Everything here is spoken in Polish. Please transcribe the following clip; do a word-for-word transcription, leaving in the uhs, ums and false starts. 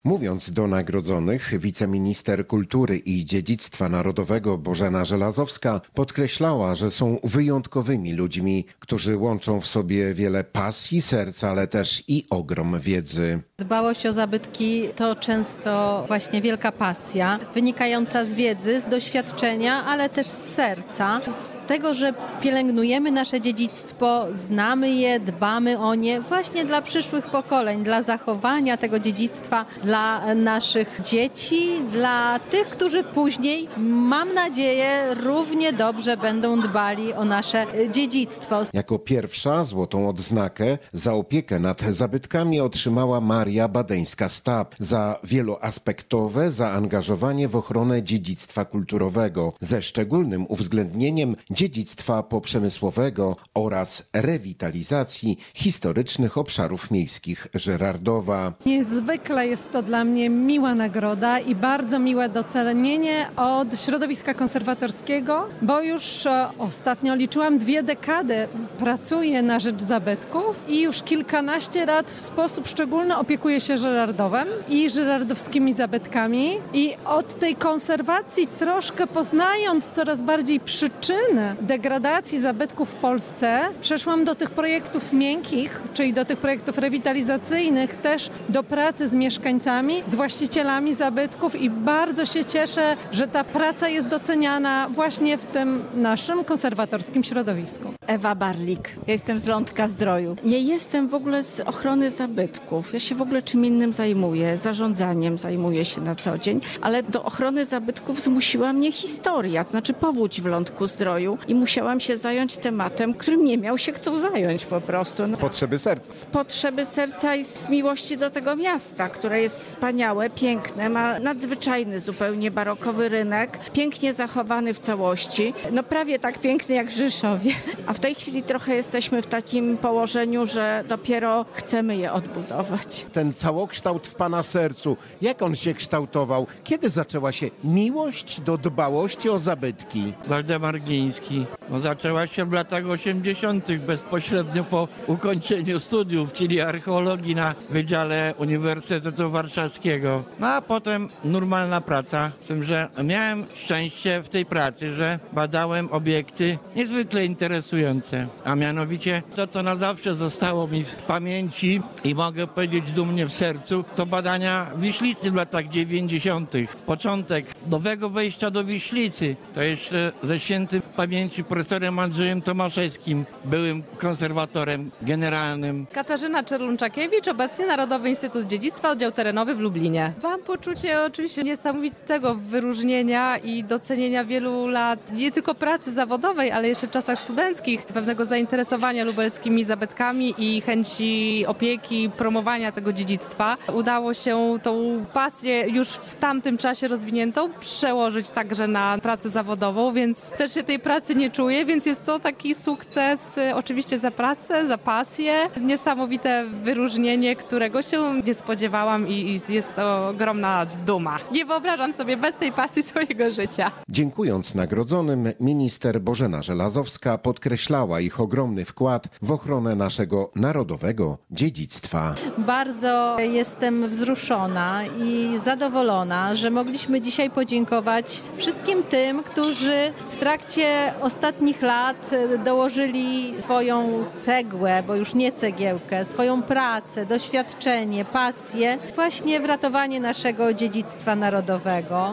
Mówiąc do nagrodzonych, wiceminister kultury i dziedzictwa narodowego Bożena Żelazowska podkreślała, że są wyjątkowymi ludźmi, którzy łączą w sobie wiele pasji, serca, ale też i ogrom wiedzy. Dbałość o zabytki to często właśnie wielka pasja, wynikająca z wiedzy, z doświadczenia, ale też z serca, z tego, że pielęgnujemy nasze dziedzictwo, znamy je, dbamy o nie właśnie dla przyszłych pokoleń, dla zachowania tego dziedzictwa, dla naszych dzieci, dla tych, którzy później, mam nadzieję, równie dobrze będą dbali o nasze dziedzictwo. Jako pierwsza złotą odznakę za opiekę nad zabytkami otrzymała Maria Badeńska-Stab za wieloaspektowe zaangażowanie w ochronę dziedzictwa kulturowego ze szczególnym uwzględnieniem dziedzictwa poprzemysłowego oraz rewitalizacji historycznych obszarów miejskich Żyrardowa. Niezwykle jest to dla mnie miła nagroda i bardzo miłe docenienie od środowiska konserwatorskiego, bo już ostatnio liczyłam dwie dekady pracuję na rzecz zabytków i już kilkanaście lat w sposób szczególny opiekuję się Żyrardowem i żyrardowskimi zabytkami i od tej konserwacji troszkę poznając coraz bardziej przyczyny degradacji zabytków w Polsce, przeszłam do tych projektów miękkich, czyli do tych projektów rewitalizacyjnych, też do pracy z mieszkańcami, z właścicielami zabytków i bardzo się cieszę, że ta praca jest doceniana właśnie w tym naszym konserwatorskim środowisku. Ewa Barlik. Ja jestem z Lądka Zdroju. Nie jestem w ogóle z ochrony zabytków. Ja się w ogóle czym innym zajmuję. Zarządzaniem zajmuję się na co dzień. Ale do ochrony zabytków zmusiła mnie historia, to znaczy powódź w Lądku Zdroju. I musiałam się zająć tematem, którym nie miał się kto zająć po prostu. No, Potrzeby serca. z potrzeby serca i z miłości do tego miasta, które jest wspaniałe, piękne, ma nadzwyczajny zupełnie barokowy rynek, pięknie zachowany w całości. No prawie tak piękny jak w Rzeszowie. A w tej chwili trochę jesteśmy w takim położeniu, że dopiero chcemy je odbudować. Ten całokształt w pana sercu, jak on się kształtował? Kiedy zaczęła się miłość do dbałości o zabytki? Waldemar Gliński. No, zaczęła się w latach osiemdziesiątych bezpośrednio po ukończeniu studiów, czyli archeologii na Wydziale Uniwersytetu Warszawskiego. No a potem normalna praca, z tym, że miałem szczęście w tej pracy, że badałem obiekty niezwykle interesujące, a mianowicie to, co na zawsze zostało mi w pamięci i mogę powiedzieć dumnie w sercu, to badania Wiślicy w latach dziewięćdziesiątych. Początek nowego wejścia do Wiślicy, to jeszcze ze świętym pamięci profesorem Andrzejem Tomaszewskim, byłym konserwatorem generalnym. Katarzyna Czerlunczakiewicz, obecnie Narodowy Instytut Dziedzictwa, oddział terenowy w Lublinie. Mam poczucie oczywiście niesamowitego wyróżnienia i docenienia wielu lat, nie tylko pracy zawodowej, ale jeszcze w czasach studenckich, pewnego zainteresowania lubelskimi zabytkami i chęci opieki, promowania tego dziedzictwa. Udało się tą pasję już w tamtym czasie rozwiniętą przełożyć także na pracę zawodową, więc też się tej pracy nie czuję, więc jest to taki sukces oczywiście za pracę, za pasję. Niesamowite wyróżnienie, którego się nie spodziewałam i jest to ogromna duma. Nie wyobrażam sobie bez tej pasji swojego życia. Dziękując nagrodzonym, minister Bożena Żelazowska podkreślała ich ogromny wkład w ochronę naszego narodowego dziedzictwa. Bardzo jestem wzruszona i zadowolona, że mogliśmy dzisiaj podziękować wszystkim tym, którzy w trakcie ostatnich lat dołożyli swoją cegłę, bo już nie cegiełkę, swoją pracę, doświadczenie, pasję właśnie w ratowanie naszego dziedzictwa narodowego.